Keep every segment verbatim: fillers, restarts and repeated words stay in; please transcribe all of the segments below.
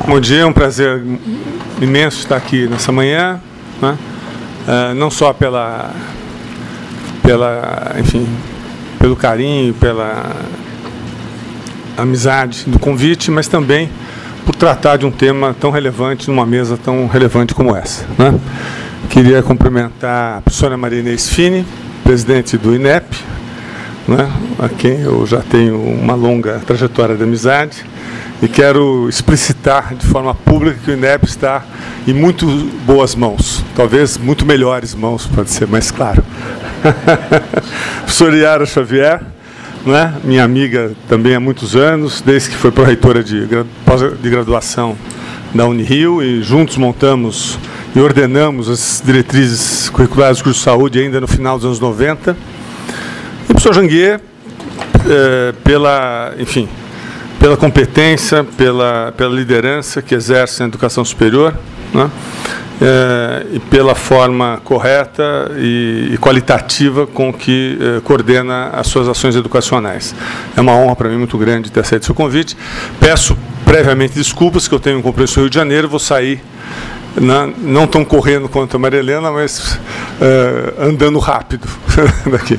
Bom dia, é um prazer imenso estar aqui nessa manhã, né? uh, não só pela, pela, enfim, pelo carinho, pela amizade do convite, mas também por tratar de um tema tão relevante numa mesa tão relevante como essa, né? Queria cumprimentar a professora Maria Inês Fini, presidente do INEP, né, a quem eu já tenho uma longa trajetória de amizade, e quero explicitar de forma pública que o INEP está em muito boas mãos, talvez muito melhores mãos, pode ser mais claro. Professora Yara Xavier, né, minha amiga também há muitos anos, desde que foi pró-reitora de, de graduação da Unirio, e juntos montamos e ordenamos as diretrizes curriculares do curso de saúde ainda no final dos anos noventa. E o professor Janguier, eh, pela, enfim, pela competência, pela, pela liderança que exerce na educação superior, né, eh, e pela forma correta e, e qualitativa com que eh, coordena as suas ações educacionais. É uma honra para mim muito grande ter aceito o seu convite. Peço previamente desculpas, que eu tenho um compromisso no Rio de Janeiro, vou sair, não, não tão correndo quanto a Maria Helena, mas uh, andando rápido daqui.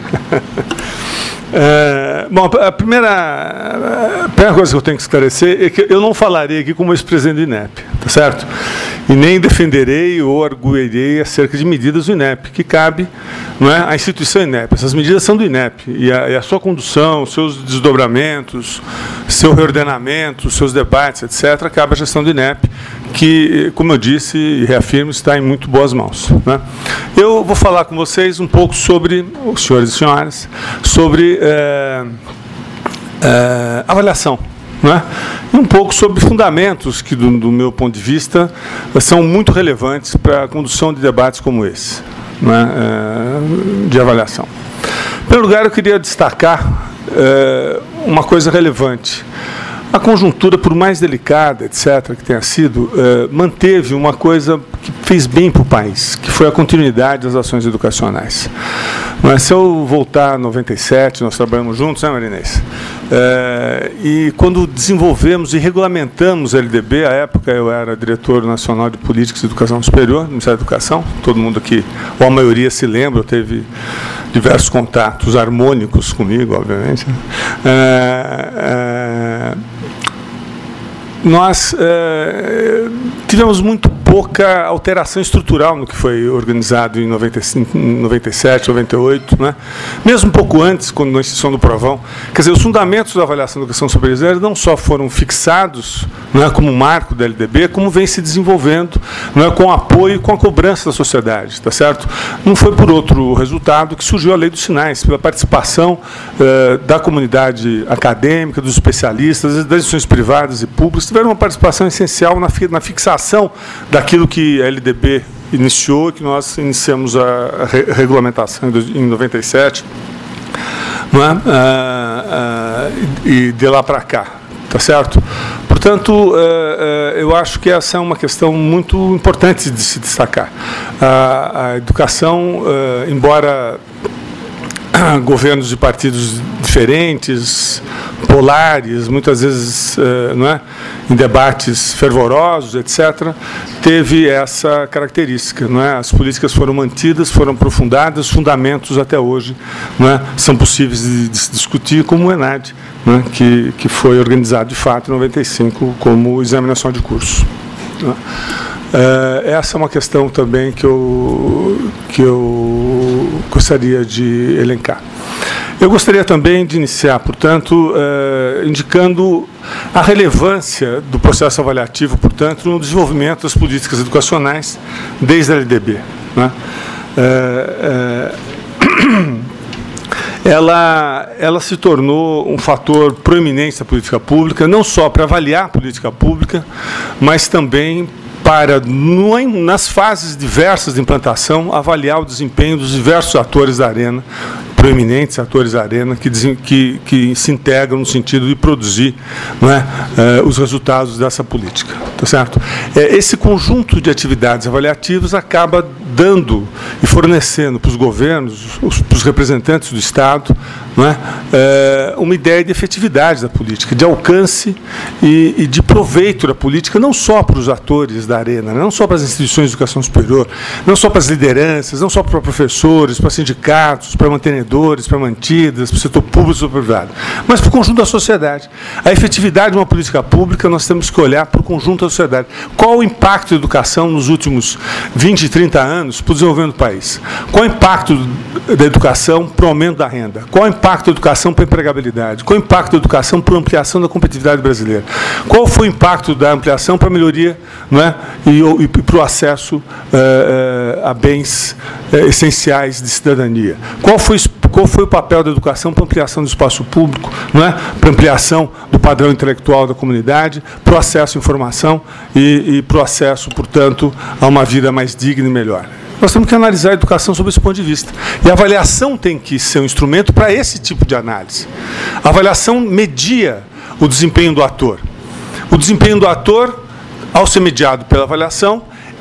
É, bom, a primeira, a primeira coisa que eu tenho que esclarecer é que eu não falarei aqui como ex-presidente do INEP, tá certo? E nem defenderei ou arguirei acerca de medidas do INEP, que cabe, não é, à instituição INEP. Essas medidas são do INEP, e a, e a sua condução, seus desdobramentos, seu reordenamento, seus debates, etcétera, cabe à gestão do INEP, que, como eu disse e reafirmo, está em muito boas mãos, né? Eu vou falar com vocês um pouco sobre, os senhores e senhoras, sobre é, é, avaliação, né? E um pouco sobre fundamentos que, do, do meu ponto de vista, são muito relevantes para a condução de debates como esse, né, é, de avaliação. Em primeiro lugar, eu queria destacar é, uma coisa relevante. A conjuntura, por mais delicada, etcétera, que tenha sido, eh, manteve uma coisa que fez bem para o país, que foi a continuidade das ações educacionais. Mas se eu voltar em noventa e sete, nós trabalhamos juntos, né, Maria Inês? Eh, e quando desenvolvemos e regulamentamos a L D B, à época eu era diretor nacional de Políticas e Educação Superior, do Ministério da Educação, todo mundo aqui, ou a maioria se lembra, eu teve diversos contatos harmônicos comigo, obviamente. Eh, eh, Nós eh, tivemos muito pouca alteração estrutural no que foi organizado em noventa e cinco, noventa e sete, noventa e oito, né? Mesmo um pouco antes, quando na instituição do Provão. Quer dizer, os fundamentos da avaliação da educação superior não só foram fixados, não é, como marco da L D B, como vem se desenvolvendo, não é, com apoio e com a cobrança da sociedade, tá certo? Não foi por outro resultado que surgiu a Lei dos Sinais, pela participação eh, da comunidade acadêmica, dos especialistas, das instituições privadas e públicas, tiveram uma participação essencial na, na fixação daquilo que a L D B iniciou, que nós iniciamos a re regulamentação em noventa e sete, não é? ah, ah, e de lá para cá, tá certo? Portanto, ah, ah, eu acho que essa é uma questão muito importante de se destacar. A, a educação, ah, embora governos de partidos diferentes, polares, muitas vezes, não é, em debates fervorosos, etcétera, teve essa característica, não é? As políticas foram mantidas, foram aprofundadas, os fundamentos até hoje, não é, são possíveis de, de se discutir, como o ENAD, não é, que, que foi organizado de fato em noventa e cinco como examinação de curso. Não é? Uh, essa é uma questão também que eu, que eu gostaria de elencar. Eu gostaria também de iniciar, portanto, uh, indicando a relevância do processo avaliativo, portanto, no desenvolvimento das políticas educacionais desde a L D B, né? Uh, uh, ela, ela se tornou um fator proeminente da política pública, não só para avaliar a política pública, mas também para, no, nas fases diversas de implantação, avaliar o desempenho dos diversos atores da arena, proeminentes atores da Arena que, dizem, que, que se integram no sentido de produzir, não é, uh, os resultados dessa política. Tá certo? É, esse conjunto de atividades avaliativas acaba dando e fornecendo para os governos, para os representantes do Estado, não é, é, uma ideia de efetividade da política, de alcance e, e de proveito da política, não só para os atores da Arena, não só para as instituições de educação superior, não só para as lideranças, não só para professores, para sindicatos, para mantenedores, para mantidas, para o setor público e privado, mas para o conjunto da sociedade. A efetividade de uma política pública, nós temos que olhar para o conjunto da sociedade. Qual o impacto da educação nos últimos vinte, trinta anos para o desenvolvimento do país? Qual o impacto da educação para o aumento da renda? Qual o impacto da educação para a empregabilidade? Qual o impacto da educação para a ampliação da competitividade brasileira? Qual foi o impacto da ampliação para a melhoria, não é, e, e para o acesso uh, uh, a bens uh, essenciais de cidadania? Qual foi, qual foi o papel da educação para a ampliação do espaço público, não é, para a ampliação do padrão intelectual da comunidade, para o acesso à informação e, e para o acesso, portanto, a uma vida mais digna e melhor? Nós temos que analisar a educação sob esse ponto de vista. E a avaliação tem que ser um instrumento para esse tipo de análise. A avaliação media o desempenho do ator. O desempenho do ator, ao ser mediado pela avaliação,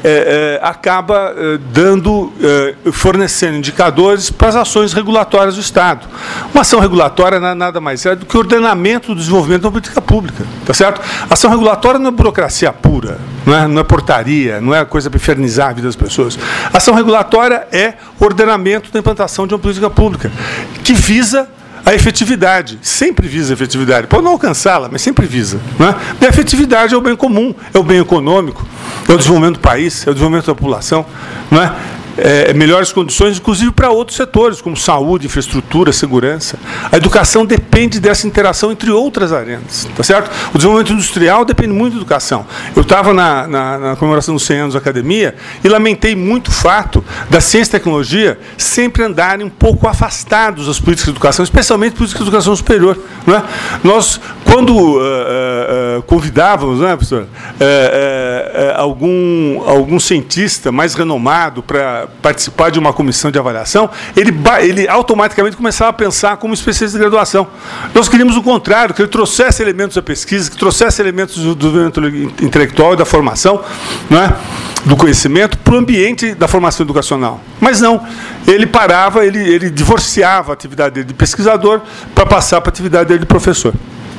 É, é, acaba é, dando, é, fornecendo indicadores para as ações regulatórias do Estado. Uma ação regulatória não é nada mais é do que o ordenamento do desenvolvimento da política pública. Tá certo? A ação regulatória não é burocracia pura, não é, não é portaria, não é coisa para infernizar a vida das pessoas. A ação regulatória é ordenamento da implantação de uma política pública, que visa a efetividade, sempre visa a efetividade. Pode não alcançá-la, mas sempre visa. Não é? E a efetividade é o bem comum, é o bem econômico, é o desenvolvimento do país, é o desenvolvimento da população. Não é? É, melhores condições, inclusive para outros setores, como saúde, infraestrutura, segurança. A educação depende dessa interação entre outras arenas. Tá certo? O desenvolvimento industrial depende muito da educação. Eu estava na, na, na comemoração dos cem anos da academia e lamentei muito o fato da ciência e tecnologia sempre andarem um pouco afastados das políticas de educação, especialmente políticas de educação superior. Não é? Nós, quando uh, uh, uh, convidávamos, né, professor, uh, uh, uh, algum, algum cientista mais renomado para participar de uma comissão de avaliação, ele, ele automaticamente começava a pensar como especialista de graduação. Nós queríamos o contrário, que ele trouxesse elementos da pesquisa, que trouxesse elementos do desenvolvimento intelectual e da formação, não é? Do conhecimento, para o ambiente da formação educacional. Mas não, ele parava, ele, ele divorciava a atividade dele de pesquisador para passar para a atividade dele de professor.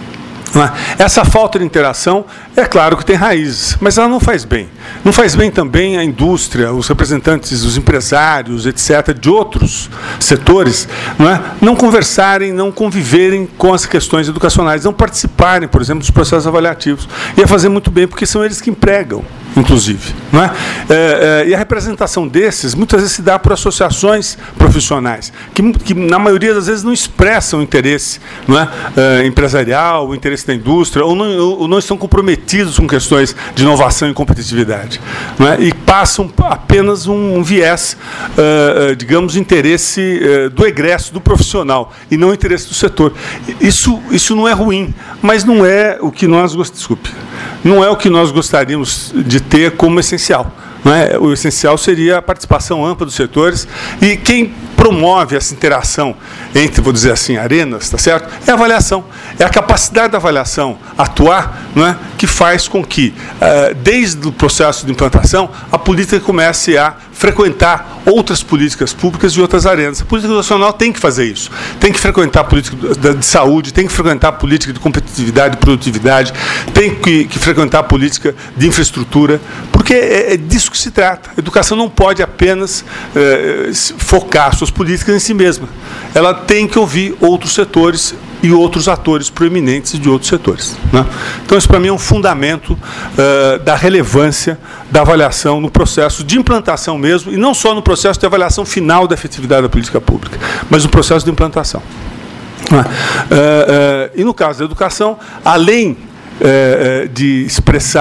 Essa falta de interação, é claro que tem raízes, mas ela não faz bem. Não faz bem também a indústria, os representantes, os empresários, etcétera, de outros setores, não é? Não conversarem, não conviverem com as questões educacionais, não participarem, por exemplo, dos processos avaliativos. Ia fazer muito bem, porque são eles que empregam, inclusive. Não é? É, é, e a representação desses, muitas vezes, se dá por associações profissionais, que, que na maioria das vezes não expressam interesse, não é? É, empresarial, o interesse da indústria, ou não, ou não estão comprometidos com questões de inovação e competitividade. Não é? E passam apenas um, um viés, uh, digamos, de interesse uh, do egresso, do profissional, e não interesse do setor. Isso, isso não é ruim, mas não é o que nós gostamos, desculpe, não é o que nós gostaríamos de ter como essencial. Não é? O essencial seria a participação ampla dos setores, e quem promove essa interação entre, vou dizer assim, arenas, tá certo? É a avaliação, é a capacidade da avaliação atuar, não é? Que faz com que, uh, desde o processo de implantação, a política comece a frequentar outras políticas públicas e outras arenas. A política educacional tem que fazer isso, tem que frequentar a política de saúde, tem que frequentar a política de competitividade e produtividade, tem que, que frequentar a política de infraestrutura, porque é, é disso que se trata. A educação não pode apenas eh, focar suas políticas em si mesma. Ela tem que ouvir outros setores e outros atores proeminentes de outros setores. Né? Então, isso para mim é um fundamento uh, da relevância da avaliação no processo de implantação mesmo, e não só no processo de avaliação final da efetividade da política pública, mas no processo de implantação. Uh, uh, uh, e no caso da educação, além uh, uh, de expressar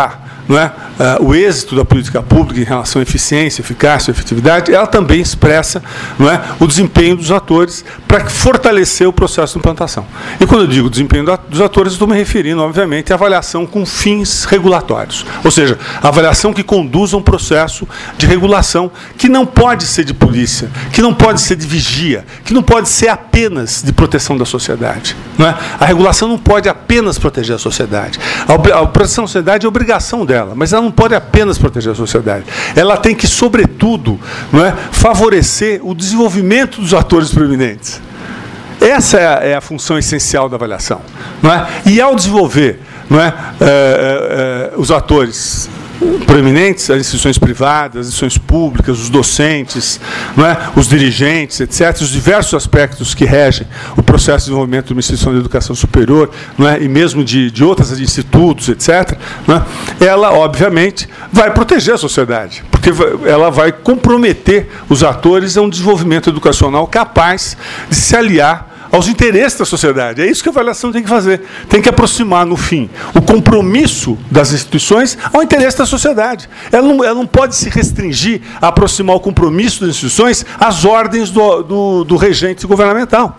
não é, uh, o êxito da política pública em relação à eficiência, eficácia, efetividade, ela também expressa, não é, o desempenho dos atores para fortalecer o processo de implantação. E quando eu digo desempenho dos atores, estou me referindo, obviamente, à avaliação com fins regulatórios, ou seja, a avaliação que conduz a um processo de regulação que não pode ser de polícia, que não pode ser de vigia, que não pode ser apenas de proteção da sociedade. Não é? A regulação não pode apenas proteger a sociedade. A, a proteção da sociedade é obrigação dela, mas ela não pode apenas proteger a sociedade. Ela tem que, sobretudo, não é, favorecer o desenvolvimento dos atores preeminentes. Essa é a, é a função essencial da avaliação. Não é? E ao desenvolver, não é, é, é, os atores proeminentes, as instituições privadas, as instituições públicas, os docentes, não é? Os dirigentes, etcétera, os diversos aspectos que regem o processo de desenvolvimento de uma instituição de educação superior, não é? E mesmo de, de outros institutos, etcétera, não é? Ela, obviamente, vai proteger a sociedade, porque ela vai comprometer os atores a um desenvolvimento educacional capaz de se aliar aos interesses da sociedade. É isso que a avaliação tem que fazer. Tem que aproximar, no fim, o compromisso das instituições ao interesse da sociedade. Ela não, ela não pode se restringir a aproximar o compromisso das instituições às ordens do, do, do regente governamental.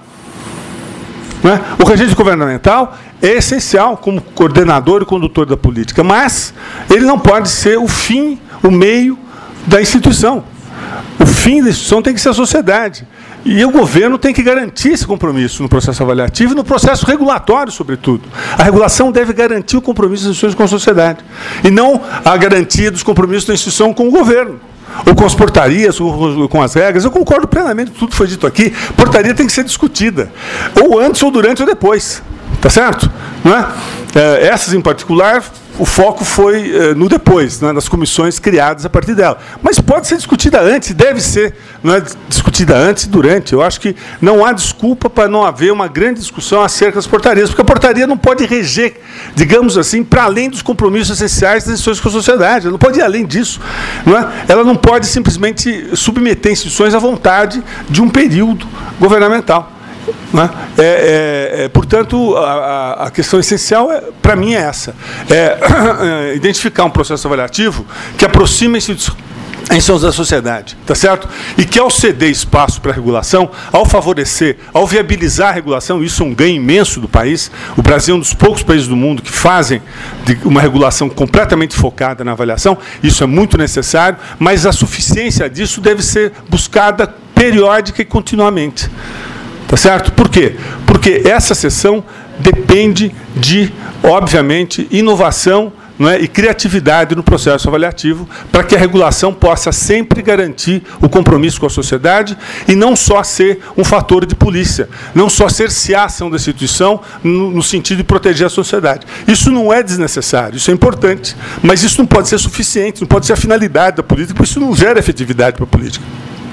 Não é? O regente governamental é essencial como coordenador e condutor da política, mas ele não pode ser o fim, o meio da instituição. O fim da instituição tem que ser a sociedade. E o governo tem que garantir esse compromisso no processo avaliativo e no processo regulatório, sobretudo. A regulação deve garantir o compromisso das instituições com a sociedade, e não a garantia dos compromissos da instituição com o governo, ou com as portarias, ou com as regras. Eu concordo plenamente com tudo que foi dito aqui. Portaria tem que ser discutida, ou antes, ou durante, ou depois. Tá certo? Não é? É, essas, em particular, o foco foi eh, no depois, né, nas comissões criadas a partir dela. Mas pode ser discutida antes, deve ser, não é, discutida antes e durante. Eu acho que não há desculpa para não haver uma grande discussão acerca das portarias, porque a portaria não pode reger, digamos assim, para além dos compromissos essenciais das instituições com a sociedade. Ela não pode ir além disso. Não é? Ela não pode simplesmente submeter instituições à vontade de um período governamental. Né? É, é, é, portanto, a, a questão essencial, é, para mim, é essa. É, é identificar um processo avaliativo que aproxime a instituições da sociedade, tá certo? E que, ao ceder espaço para a regulação, ao favorecer, ao viabilizar a regulação, isso é um ganho imenso do país. O Brasil é um dos poucos países do mundo que fazem uma regulação completamente focada na avaliação. Isso é muito necessário, mas a suficiência disso deve ser buscada periódica e continuamente. Tá certo? Por quê? Porque essa sessão depende de, obviamente, inovação, não é, e criatividade no processo avaliativo, para que a regulação possa sempre garantir o compromisso com a sociedade e não só ser um fator de polícia, não só cercear a ação da instituição no, no sentido de proteger a sociedade. Isso não é desnecessário, isso é importante, mas isso não pode ser suficiente, não pode ser a finalidade da política, porque isso não gera efetividade para a política.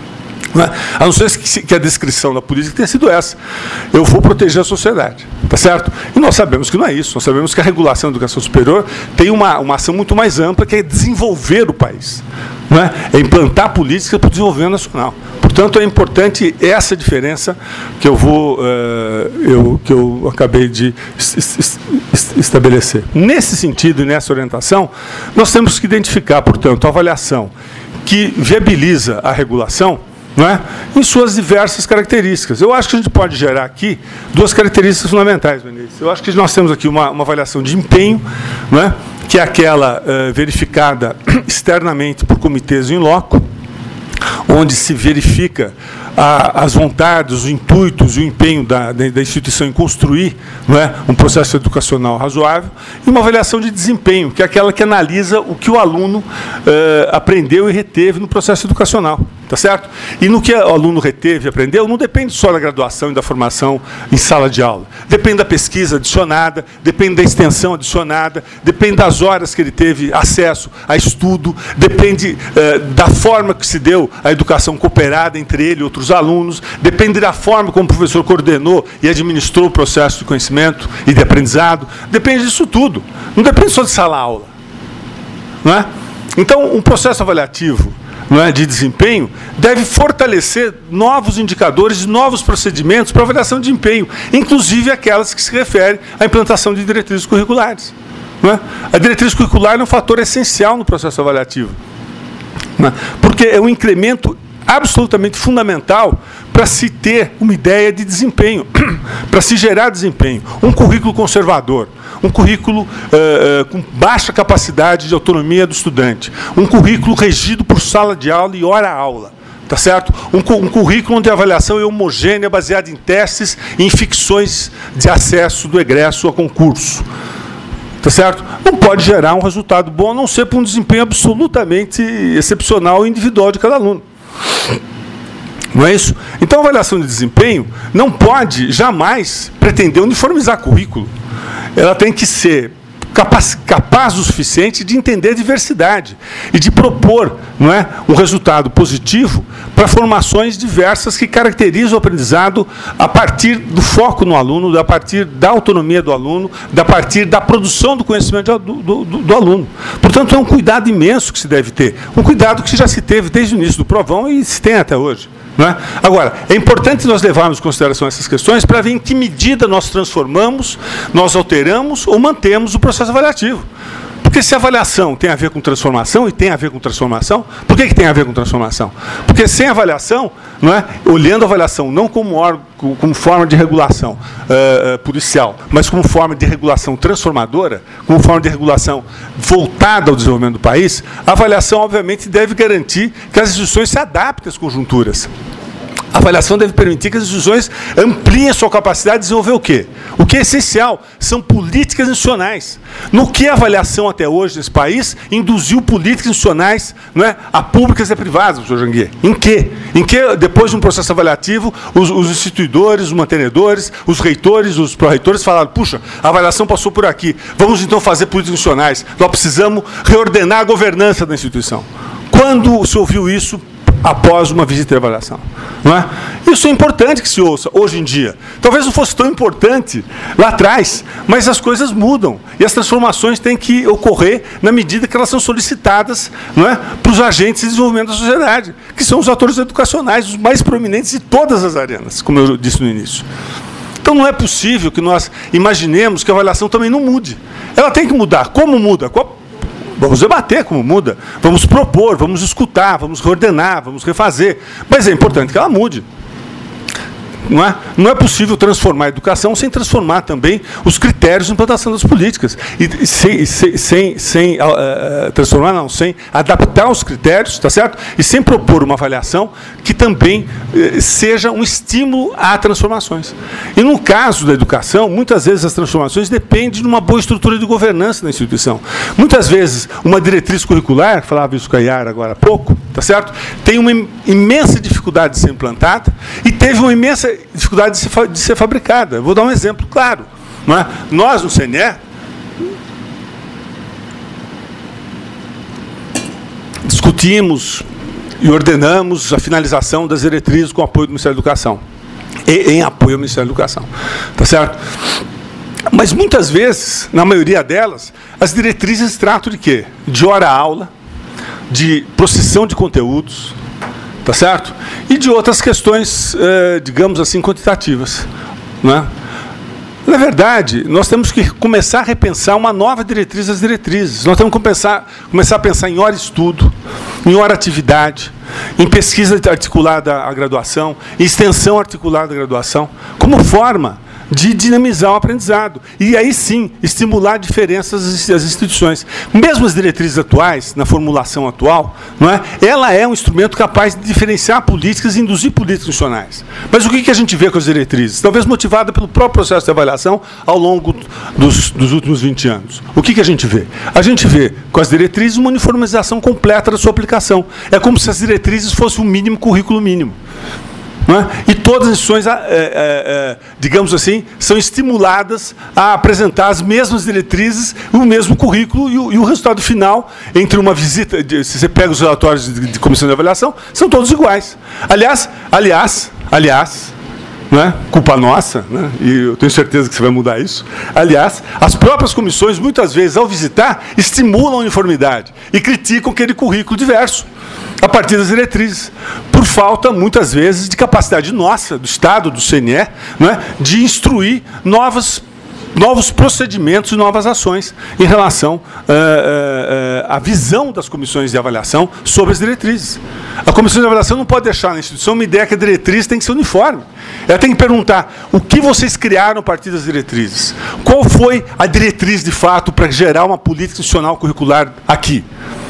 A não ser que a descrição da política tenha sido essa. Eu vou proteger a sociedade. Tá certo? E nós sabemos que não é isso. Nós sabemos que a regulação da educação superior tem uma, uma ação muito mais ampla, que é desenvolver o país. Não é? É implantar políticas para o desenvolvimento nacional. Portanto, é importante essa diferença que eu, vou, uh, eu, que eu acabei de estabelecer. Nesse sentido e nessa orientação, nós temos que identificar, portanto, a avaliação que viabiliza a regulação, não é? Em suas diversas características. Eu acho que a gente pode gerar aqui duas características fundamentais, Menezes. Eu acho que nós temos aqui uma, uma avaliação de empenho, não é? Que é aquela uh, verificada externamente por comitês in loco, onde se verifica a, as vontades, os intuitos e o empenho da, da, da instituição em construir, não é, um processo educacional razoável, e uma avaliação de desempenho, que é aquela que analisa o que o aluno uh, aprendeu e reteve no processo educacional. Tá certo? E no que o aluno reteve e aprendeu, não depende só da graduação e da formação em sala de aula. Depende da pesquisa adicionada, depende da extensão adicionada, depende das horas que ele teve acesso a estudo, depende eh, da forma que se deu a educação cooperada entre ele e outros alunos, depende da forma como o professor coordenou e administrou o processo de conhecimento e de aprendizado, depende disso tudo. Não depende só de sala-aula. Não é? Então, um processo avaliativo, não é, de desempenho, deve fortalecer novos indicadores, novos procedimentos para avaliação de desempenho, inclusive aquelas que se referem à implantação de diretrizes curriculares. Não é? A diretriz curricular é um fator essencial no processo avaliativo, não é? Porque é um incremento absolutamente fundamental para se ter uma ideia de desempenho, para se gerar desempenho. Um currículo conservador, um currículo uh, uh, com baixa capacidade de autonomia do estudante, um currículo regido por sala de aula e hora-aula, tá certo? Um, um currículo onde a avaliação é homogênea, baseada em testes e em ficções de acesso do egresso a concurso. Tá certo? Não pode gerar um resultado bom, a não ser por um desempenho absolutamente excepcional e individual de cada aluno. Não é isso? Então, a avaliação de desempenho não pode jamais pretender uniformizar currículo. Ela tem que ser capaz, capaz o suficiente de entender a diversidade e de propor, não é, um resultado positivo para formações diversas que caracterizam o aprendizado a partir do foco no aluno, a partir da autonomia do aluno, a partir da produção do conhecimento do, do, do, do aluno. Portanto, é um cuidado imenso que se deve ter, um cuidado que já se teve desde o início do provão e se tem até hoje. Não é? Agora, é importante nós levarmos em consideração essas questões para ver em que medida nós transformamos, nós alteramos ou mantemos o processo avaliativo. Porque se a avaliação tem a ver com transformação, e tem a ver com transformação, por que, que tem a ver com transformação? Porque sem avaliação, não é? Olhando a avaliação não como, órgão, como forma de regulação uh, uh, policial, mas como forma de regulação transformadora, como forma de regulação voltada ao desenvolvimento do país, a avaliação, obviamente, deve garantir que as instituições se adaptem às conjunturas. A avaliação deve permitir que as instituições ampliem a sua capacidade de desenvolver o quê? O que é essencial são políticas institucionais. No que a avaliação até hoje nesse país induziu políticas institucionais, não é, a públicas e a privadas, professor Janguier? Em que? Em que, depois de um processo avaliativo, os, os instituidores, os mantenedores, os reitores, os pró-reitores falaram, puxa, a avaliação passou por aqui, vamos então fazer políticas institucionais, nós precisamos reordenar a governança da instituição. Quando se ouviu isso após uma visita de avaliação? Não é? Isso é importante que se ouça hoje em dia. Talvez não fosse tão importante lá atrás, mas as coisas mudam e as transformações têm que ocorrer na medida que elas são solicitadas, não é, para os agentes de desenvolvimento da sociedade, que são os atores educacionais, os mais proeminentes de todas as arenas, como eu disse no início. Então não é possível que nós imaginemos que a avaliação também não mude. Ela tem que mudar. Como muda? Qual Vamos debater como muda, vamos propor, vamos escutar, vamos reordenar, vamos refazer. Mas é importante que ela mude. Não é, não é possível transformar a educação sem transformar também os critérios de implantação das políticas. E sem, sem, sem, sem uh, transformar, não, sem adaptar os critérios, tá certo? E sem propor uma avaliação que também uh, seja um estímulo a transformações. E no caso da educação, muitas vezes as transformações dependem de uma boa estrutura de governança da instituição. Muitas vezes, uma diretriz curricular, falava isso com a Yara agora há pouco, tá certo? Tem uma imensa dificuldade de ser implantada e teve uma imensa dificuldade de ser, de ser fabricada. Eu vou dar um exemplo claro. Não é? Nós, no C N E, discutimos e ordenamos a finalização das diretrizes com apoio do Ministério da Educação. E em apoio ao Ministério da Educação. Tá certo? Mas, muitas vezes, na maioria delas, as diretrizes tratam de quê? De hora-aula, de processão de conteúdos, tá certo? E de outras questões, eh, digamos assim, quantitativas. Não é? Na verdade, nós temos que começar a repensar uma nova diretriz das diretrizes. Nós temos que começar, começar a pensar em hora-estudo, em hora-atividade, em pesquisa articulada à graduação, em extensão articulada à graduação, como forma de dinamizar o aprendizado. E aí sim, estimular diferenças das instituições. Mesmo as diretrizes atuais, na formulação atual, não é? Ela é um instrumento capaz de diferenciar políticas e induzir políticas institucionais. Mas o que a gente vê com as diretrizes? Talvez motivada pelo próprio processo de avaliação ao longo dos, dos últimos vinte anos. O que a gente vê? A gente vê com as diretrizes uma uniformização completa da sua aplicação. É como se as diretrizes fossem um mínimo currículo mínimo. Não é? E todas as instituições, é, é, é, digamos assim, são estimuladas a apresentar as mesmas diretrizes, o mesmo currículo e o, e o resultado final, entre uma visita, de, se você pega os relatórios de, de comissão de avaliação, são todos iguais. Aliás, aliás, aliás, não é? Culpa nossa, né? E eu tenho certeza que você vai mudar isso. Aliás, as próprias comissões, muitas vezes, ao visitar, estimulam a uniformidade e criticam aquele currículo diverso, a partir das diretrizes, por falta, muitas vezes, de capacidade nossa, do Estado, do C N E, não é? De instruir novas novos procedimentos e novas ações em relação uh, uh, uh, à visão das comissões de avaliação sobre as diretrizes. A comissão de avaliação não pode deixar na instituição uma ideia que a diretriz tem que ser uniforme. Ela tem que perguntar o que vocês criaram a partir das diretrizes. Qual foi a diretriz, de fato, para gerar uma política institucional curricular aqui?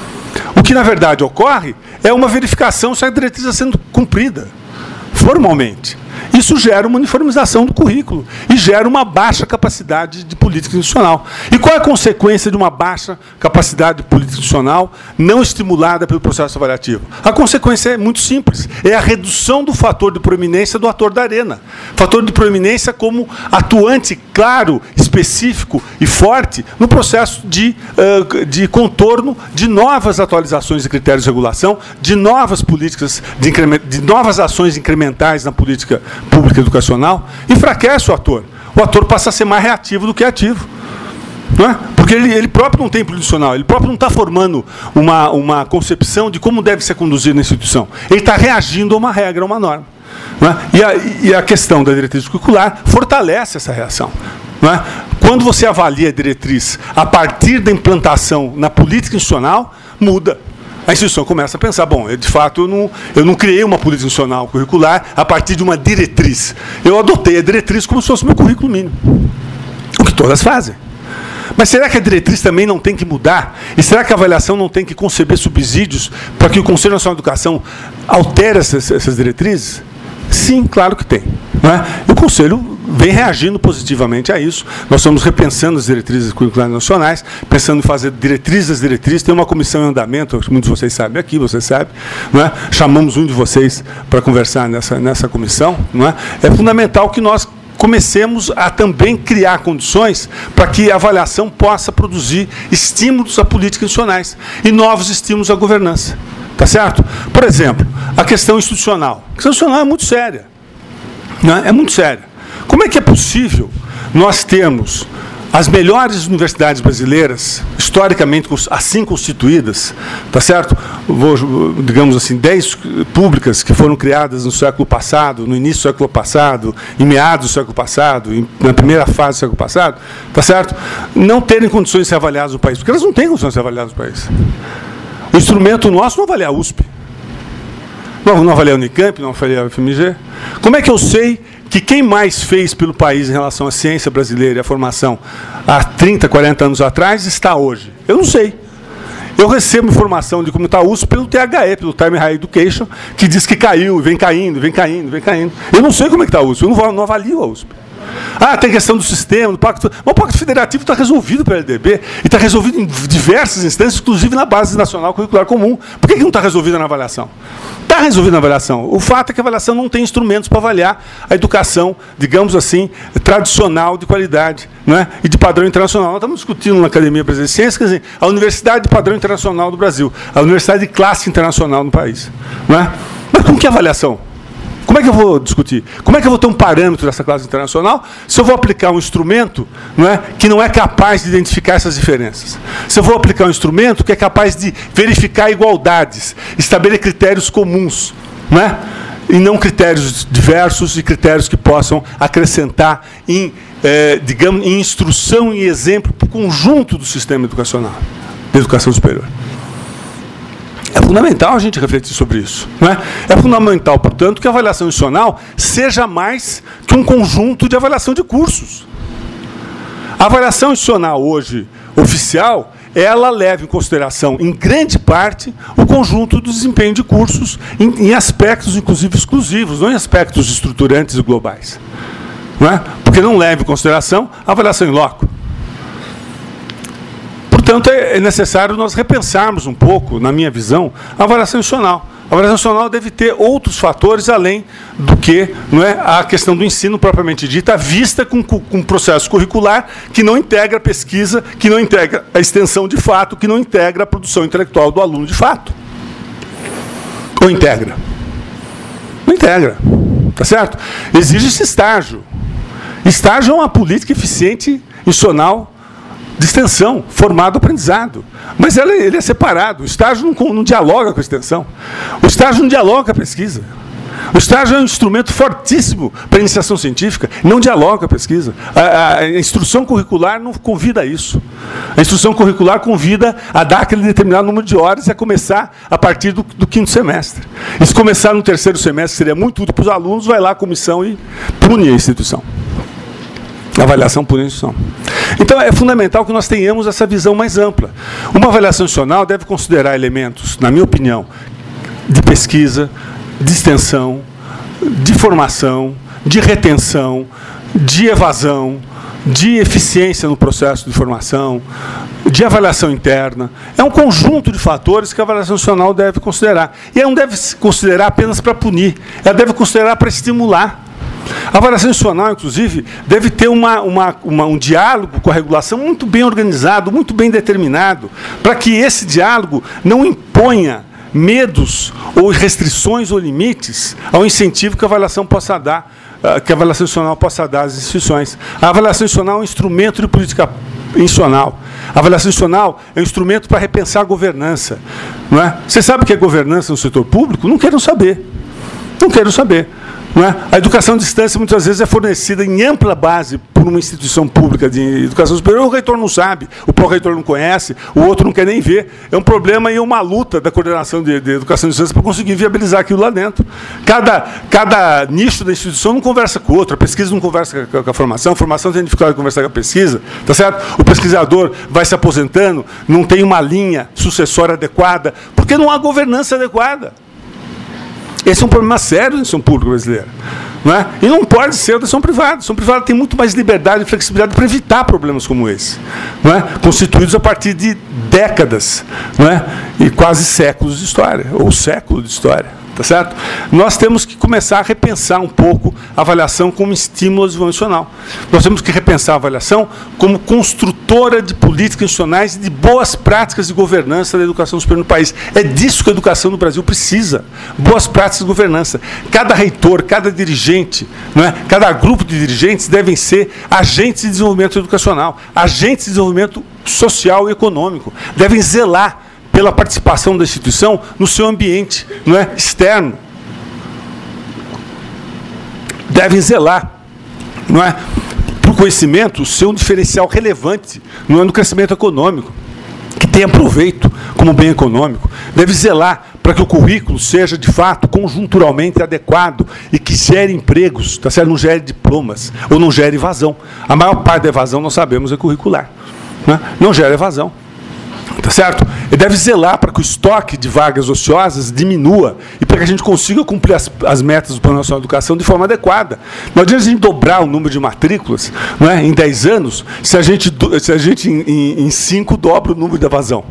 O que, na verdade, ocorre é uma verificação se a diretriz está sendo cumprida formalmente. Isso gera uma uniformização do currículo e gera uma baixa capacidade de política institucional. E qual é a consequência de uma baixa capacidade de política institucional não estimulada pelo processo avaliativo? A consequência é muito simples, é a redução do fator de proeminência do ator da arena. Fator de proeminência como atuante claro, específico e forte no processo de, uh, de contorno de novas atualizações de critérios de regulação, de novas políticas, de, increment, de novas ações incrementais na política pública educacional, enfraquece o ator. O ator passa a ser mais reativo do que ativo. Não é? Porque ele, ele próprio não tem política institucional, ele próprio não está formando uma, uma concepção de como deve ser conduzido na instituição. Ele está reagindo a uma regra, a uma norma. Não é? e, a, e a questão da diretriz curricular fortalece essa reação. Não é? Quando você avalia a diretriz a partir da implantação na política institucional, muda. A instituição começa a pensar, bom, eu, de fato, eu não, eu não criei uma política institucional curricular a partir de uma diretriz. Eu adotei a diretriz como se fosse meu currículo mínimo. O que todas fazem. Mas será que a diretriz também não tem que mudar? E será que a avaliação não tem que conceber subsídios para que o Conselho Nacional de Educação altere essas, essas diretrizes? Sim, claro que tem. Não é? E o Conselho vem reagindo positivamente a isso. Nós estamos repensando as diretrizes curriculares nacionais, pensando em fazer diretrizes das diretrizes. Tem uma comissão em andamento, muitos de vocês sabem aqui, você sabe. Não é? Chamamos um de vocês para conversar nessa, nessa comissão. Não é? É fundamental que nós comecemos a também criar condições para que a avaliação possa produzir estímulos a políticas institucionais e novos estímulos à governança. Tá certo? Por exemplo, a questão institucional. A questão institucional é muito séria. Não é? É muito séria. Como é que é possível nós termos as melhores universidades brasileiras, historicamente assim constituídas, tá certo? Vou, digamos assim, dez públicas que foram criadas no século passado, no início do século passado, em meados do século passado, em, na primeira fase do século passado, tá certo? Não terem condições de ser avaliadas no país, porque elas não têm condições de ser avaliadas no país. O instrumento nosso não avalia a U S P, não, não avalia a Unicamp, não avalia a U F M G. Como é que eu sei que quem mais fez pelo país em relação à ciência brasileira e à formação há trinta, quarenta anos atrás está hoje? Eu não sei. Eu recebo informação de como está a U S P pelo T H E, pelo Time Higher Education, que diz que caiu, vem caindo, vem caindo, vem caindo. Eu não sei como é que está a U S P, eu não, não avalio a U S P. Ah, tem questão do sistema, do pacto. Mas o Pacto Federativo está resolvido pela L D B e está resolvido em diversas instâncias, inclusive na Base Nacional Curricular Comum. Por que, que não está resolvido na avaliação? Está resolvido na avaliação. O fato é que a avaliação não tem instrumentos para avaliar a educação, digamos assim, tradicional de qualidade, não é? E de padrão internacional. Nós estamos discutindo na Academia Brasileira de Ciências, quer dizer, a Universidade de Padrão Internacional do Brasil, a Universidade de classe internacional no país. Não é? Mas como que é a avaliação? Como é que eu vou discutir? Como é que eu vou ter um parâmetro dessa classe internacional se eu vou aplicar um instrumento, não é, que não é capaz de identificar essas diferenças? Se eu vou aplicar um instrumento que é capaz de verificar igualdades, estabelecer critérios comuns, não é? E não critérios diversos e critérios que possam acrescentar em, eh, digamos, em instrução e exemplo para o conjunto do sistema educacional, da educação superior. É fundamental a gente refletir sobre isso. Não é? É fundamental, portanto, que a avaliação institucional seja mais que um conjunto de avaliação de cursos. A avaliação institucional hoje, oficial, ela leva em consideração, em grande parte, o conjunto do desempenho de cursos em, em aspectos, inclusive, exclusivos, não em aspectos estruturantes e globais. Não é? Porque não leva em consideração a avaliação em loco. Portanto, é necessário nós repensarmos um pouco, na minha visão, a avaliação institucional. A avaliação institucional deve ter outros fatores além do que, não é, a questão do ensino propriamente dita, vista com, com um processo curricular que não integra a pesquisa, que não integra a extensão de fato, que não integra a produção intelectual do aluno de fato. Ou integra? Não integra. Tá certo? Exige-se estágio. Estágio é uma política eficiente institucional de extensão, formado aprendizado. Mas ela, ele é separado. O estágio não, não dialoga com a extensão. O estágio não dialoga com a pesquisa. O estágio é um instrumento fortíssimo para a iniciação científica, não dialoga com a pesquisa. A, a instrução curricular não convida a isso. A instrução curricular convida a dar aquele determinado número de horas e a começar a partir do, do quinto semestre. E se começar no terceiro semestre, seria muito útil para os alunos, vai lá a comissão e pune a instituição. A avaliação pune a instituição. Então, é fundamental que nós tenhamos essa visão mais ampla. Uma avaliação institucional deve considerar elementos, na minha opinião, de pesquisa, de extensão, de formação, de retenção, de evasão, de eficiência no processo de formação, de avaliação interna. É um conjunto de fatores que a avaliação institucional deve considerar. E ela não deve considerar apenas para punir, ela deve considerar para estimular. A avaliação institucional, inclusive, deve ter uma, uma, uma, um diálogo com a regulação muito bem organizado, muito bem determinado, para que esse diálogo não imponha medos ou restrições ou limites ao incentivo que a avaliação possa dar, que a avaliação institucional possa dar às instituições. A avaliação institucional é um instrumento de política institucional. A avaliação institucional é um instrumento para repensar a governança. Não é? Você sabe o que é governança no setor público? Não quero saber. Não quero saber. Não é? A educação à distância, muitas vezes, é fornecida em ampla base por uma instituição pública de educação superior. O reitor não sabe, o pró-reitor não conhece, o outro não quer nem ver. É um problema e uma luta da coordenação de, de educação à distância para conseguir viabilizar aquilo lá dentro. Cada, cada nicho da instituição não conversa com o outro, a pesquisa não conversa com a, com a formação, a formação tem dificuldade de conversar com a pesquisa, tá certo? O pesquisador vai se aposentando, não tem uma linha sucessória adequada, porque não há governança adequada. Esse é um problema sério da instituição pública brasileira. Não é? E não pode ser a instituição privada. A instituição privada tem muito mais liberdade e flexibilidade para evitar problemas como esse, não é? Constituídos a partir de décadas, não é? E quase séculos de história, ou século de história. Tá certo? Nós temos que começar a repensar um pouco a avaliação como estímulo ao desenvolvimento institucional. Nós temos que repensar a avaliação como construtora de políticas institucionais e de boas práticas de governança da educação superior no país. É disso que a educação no Brasil precisa. Boas práticas de governança. Cada reitor, cada dirigente, não é? Cada grupo de dirigentes devem ser agentes de desenvolvimento educacional, agentes de desenvolvimento social e econômico. Devem zelar pela participação da instituição no seu ambiente, não é, externo. Devem zelar, não é, para o conhecimento ser um diferencial relevante, não é, no crescimento econômico, que tenha proveito como bem econômico. Deve zelar para que o currículo seja, de fato, conjunturalmente adequado e que gere empregos, tá certo? Não gere diplomas ou não gere evasão. A maior parte da evasão, nós sabemos, é curricular. Não é? Não gera evasão. Tá certo? Ele deve zelar para que o estoque de vagas ociosas diminua e para que a gente consiga cumprir as, as metas do Plano Nacional de Educação de forma adequada. Não adianta a gente dobrar o número de matrículas, não é, em dez anos, se a gente, se a gente em, em cinco dobra o número de evasão.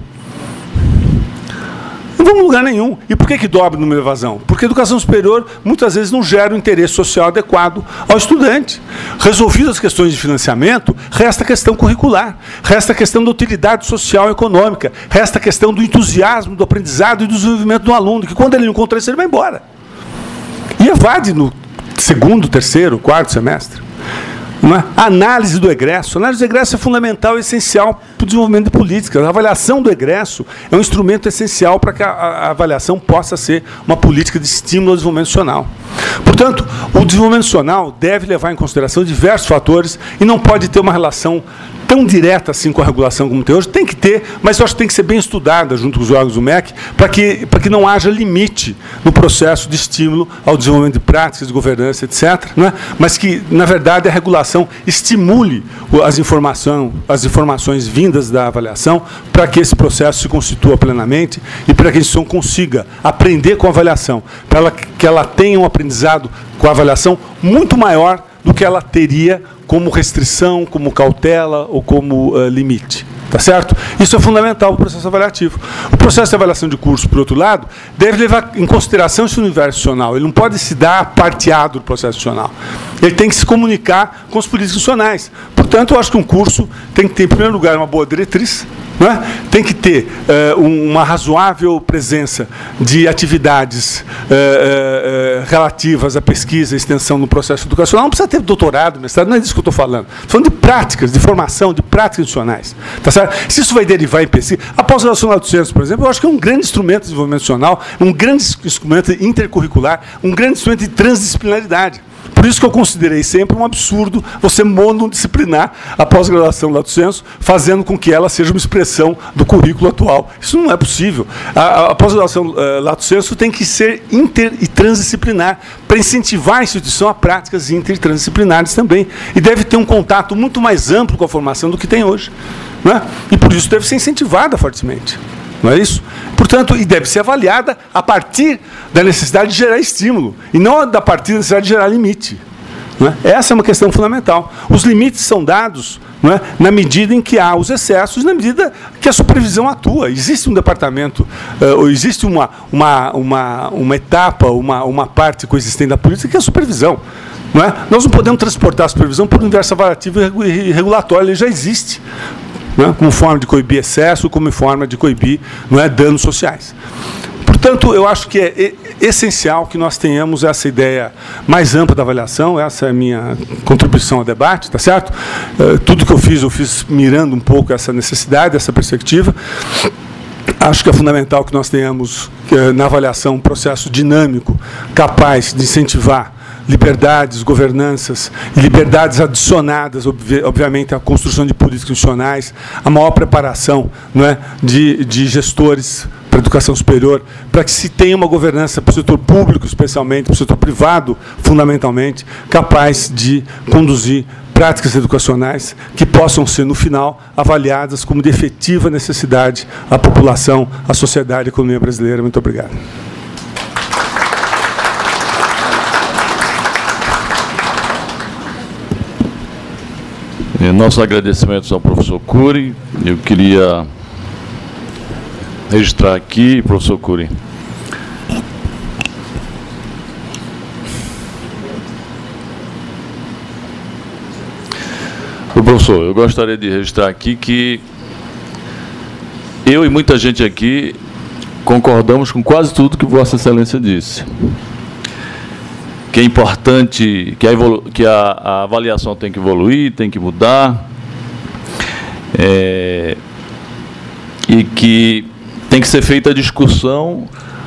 Não vamos em lugar nenhum. E por que que dobra o número de evasão? Porque a educação superior, muitas vezes, não gera um interesse social adequado ao estudante. Resolvidas as questões de financiamento, resta a questão curricular, resta a questão da utilidade social e econômica, resta a questão do entusiasmo, do aprendizado e do desenvolvimento do aluno, que quando ele não encontra isso, ele vai embora. E evade no segundo, terceiro, quarto semestre. Não é? A análise do egresso. A análise do egresso é fundamental e essencial para o desenvolvimento de políticas. A avaliação do egresso é um instrumento essencial para que a, a avaliação possa ser uma política de estímulo ao desenvolvimento institucional. Portanto, o desenvolvimento institucional deve levar em consideração diversos fatores e não pode ter uma relação tão direta assim com a regulação como tem hoje. Tem que ter, mas eu acho que tem que ser bem estudada junto com os órgãos do M E C, para que, para que não haja limite no processo de estímulo ao desenvolvimento de práticas de governança, etcétera, não é? Mas que, na verdade, a regulação estimule as, informação, as informações vindas da avaliação para que esse processo se constitua plenamente e para que a instituição consiga aprender com a avaliação, para ela, que ela tenha um aprendizado com a avaliação muito maior do que ela teria como restrição, como cautela ou como uh, limite. Tá certo? Isso é fundamental para o processo avaliativo. O processo de avaliação de curso, por outro lado, deve levar em consideração esse universo institucional. Ele não pode se dar parteado do processo institucional. Ele tem que se comunicar com os políticos institucionais. Portanto, eu acho que um curso tem que ter, em primeiro lugar, uma boa diretriz, Não é? Tem que ter uh, uma razoável presença de atividades uh, uh, relativas à pesquisa e extensão no processo educacional. Não precisa ter doutorado, mestrado, não é disso que eu estou falando. Estou falando de práticas, de formação, de práticas institucionais. Tá certo? Se isso vai derivar em pesquisa, a pós-graduação Lato Sensu, por exemplo, eu acho que é um grande instrumento de desenvolvimento nacional, um grande instrumento intercurricular, um grande instrumento de transdisciplinaridade. Por isso que eu considerei sempre um absurdo você monodisciplinar a pós-graduação Lato Sensu, fazendo com que ela seja uma expressão do currículo atual. Isso não é possível. A, a pós-graduação uh, Lato Sensu tem que ser inter e transdisciplinar, para incentivar a instituição a práticas inter e transdisciplinares também. E deve ter um contato muito mais amplo com a formação do que tem hoje. Não é? E por isso deve ser incentivada fortemente. Não é isso? Portanto, e deve ser avaliada a partir da necessidade de gerar estímulo, e não a partir da necessidade de gerar limite. Não é? Essa é uma questão fundamental. Os limites são dados, não é, na medida em que há os excessos, na medida que a supervisão atua. Existe um departamento, uh, existe uma, uma, uma, uma etapa, uma, uma parte coexistente da política, que é a supervisão. Não é? Nós não podemos transportar a supervisão para o universo avaliativo e regulatório, ele já existe. Né, como forma de coibir excesso, como forma de coibir, não é, danos sociais. Portanto, eu acho que é essencial que nós tenhamos essa ideia mais ampla da avaliação, essa é a minha contribuição ao debate, tá certo? Uh, tudo que eu fiz, eu fiz mirando um pouco essa necessidade, essa perspectiva. Acho que é fundamental que nós tenhamos, uh, na avaliação, um processo dinâmico, capaz de incentivar liberdades, governanças, e liberdades adicionadas, obviamente, à construção de políticas institucionais, a maior preparação, não é, de, de gestores para a educação superior, para que se tenha uma governança para o setor público, especialmente, para o setor privado, fundamentalmente, capaz de conduzir práticas educacionais que possam ser, no final, avaliadas como de efetiva necessidade à população, à sociedade e à economia brasileira. Muito obrigado. Nossos agradecimentos ao professor Cury. Eu queria registrar aqui, professor Cury, o professor, eu gostaria de registrar aqui que eu e muita gente aqui concordamos com quase tudo que Vossa Excelência disse. Que é importante, que, a, que a, a avaliação tem que evoluir, tem que mudar, é, e que tem que ser feita a discussão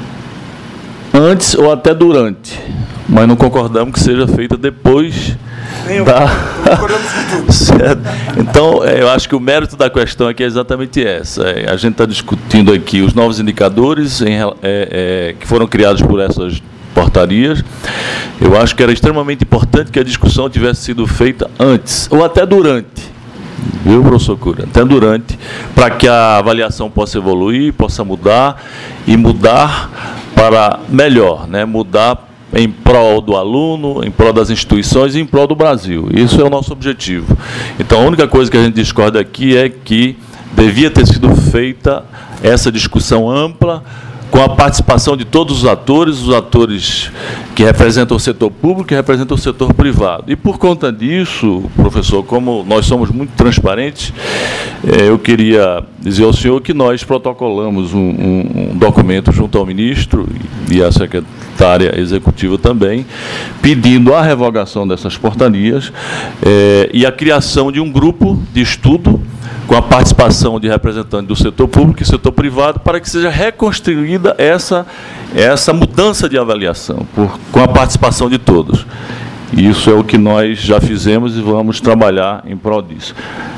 antes ou até durante, mas não concordamos que seja feita depois Eu, da... concordamos com tudo. Certo? Então, eu acho que o mérito da questão aqui é exatamente essa. A gente está discutindo aqui os novos indicadores em, é, é, que foram criados por essas portarias. Eu acho que era extremamente importante que a discussão tivesse sido feita antes, ou até durante, viu, professor Cury? Até durante, para que a avaliação possa evoluir, possa mudar, e mudar para melhor, né? Mudar em prol do aluno, em prol das instituições e em prol do Brasil. Isso é o nosso objetivo. Então, a única coisa que a gente discorda aqui é que devia ter sido feita essa discussão ampla, com a participação de todos os atores, os atores que representam o setor público e representam o setor privado. E, por conta disso, professor, como nós somos muito transparentes, eu queria dizer ao senhor que nós protocolamos um, um, um documento junto ao ministro e à secretária executiva também, pedindo a revogação dessas portarias eh, e a criação de um grupo de estudo com a participação de representantes do setor público e setor privado, para que seja reconstruída essa, essa mudança de avaliação, por, com a participação de todos. E isso é o que nós já fizemos e vamos trabalhar em prol disso.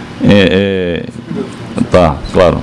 É, é, tá, claro.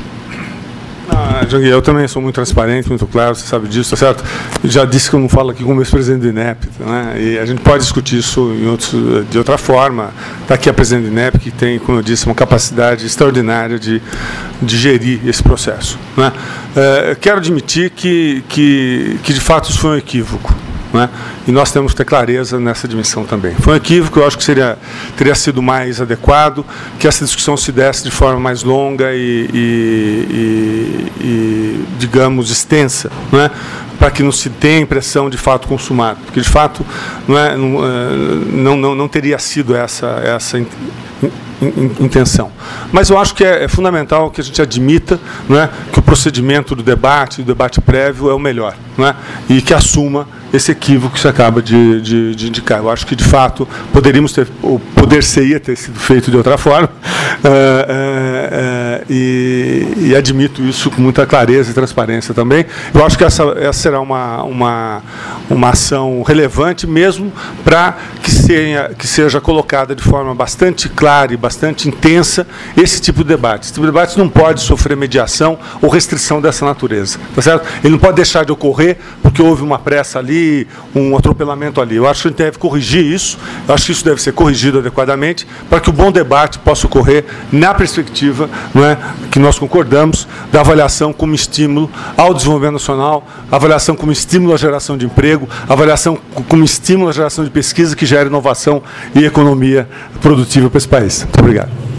Ah, Janguier, eu também sou muito transparente, muito claro, você sabe disso, tá certo? Eu já disse que eu não falo aqui como ex-presidente do INEP, né? E a gente pode discutir isso em outros, de outra forma. Está aqui a presidente do INEP, que tem, como eu disse, uma capacidade extraordinária de, de gerir esse processo, né? É, quero admitir que, que, que, de fato, isso foi um equívoco. Né? E nós temos que ter clareza nessa dimensão também. Foi um equívoco, eu acho que seria, teria sido mais adequado que essa discussão se desse de forma mais longa e, e, e, e digamos, extensa, não é? Para que não se tenha a impressão de fato consumado, porque de fato não, é, não, não, não, não teria sido essa, essa intenção. Mas eu acho que é, é fundamental que a gente admita, não é, que o procedimento do debate, do debate prévio é o melhor, não é, e que assuma esse equívoco que você acaba de, de, de indicar. Eu acho que, de fato, poderíamos ter, ou poder-se-ia ter sido feito de outra forma, uh, uh, uh, e, e admito isso com muita clareza e transparência também. Eu acho que essa, essa será uma, uma, uma ação relevante, mesmo para que seja, que seja colocada de forma bastante clara e bastante intensa esse tipo de debate. Esse tipo de debate não pode sofrer mediação ou restrição dessa natureza, tá certo? Ele não pode deixar de ocorrer porque houve uma pressa ali, um atropelamento ali. Eu acho que a gente deve corrigir isso, eu acho que isso deve ser corrigido adequadamente para que o bom debate possa ocorrer na perspectiva, não é, que nós concordamos, da avaliação como estímulo ao desenvolvimento nacional, avaliação como estímulo à geração de emprego, avaliação como estímulo à geração de pesquisa que gera inovação e economia produtiva para esse país. Muito obrigado.